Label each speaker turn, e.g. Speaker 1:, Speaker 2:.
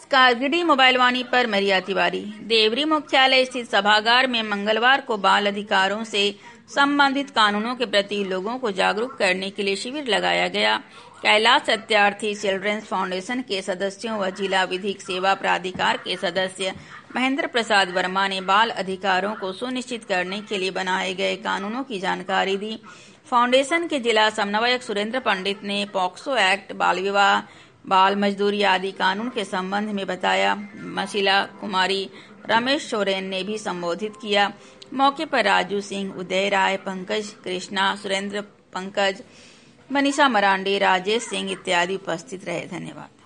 Speaker 1: नमस्कार। Giddy mobile वाणी पर मरिया तिवारी। देवरी मुख्यालय स्थित सभागार में मंगलवार को बाल अधिकारों से संबंधित कानूनों के प्रति लोगों को जागरूक करने के लिए शिविर लगाया गया। कैलाश सत्यार्थी चिल्ड्रेंस फाउंडेशन के सदस्यों व जिला विधिक सेवा प्राधिकार के सदस्य महेंद्र प्रसाद वर्मा ने बाल अधिकारों को सुनिश्चित करने के लिए बनाए गए कानूनों की जानकारी दी। फाउंडेशन के जिला समन्वयक सुरेंद्र पंडित ने पॉक्सो एक्ट, बाल विवाह, बाल मजदूरी आदि कानून के संबंध में बताया। मशीला कुमारी रमेश सोरेन ने भी संबोधित किया। मौके पर राजू सिंह, उदय राय, पंकज कृष्णा, सुरेंद्र, पंकज, मनीषा मरांडी, राजेश सिंह इत्यादि उपस्थित रहे। धन्यवाद।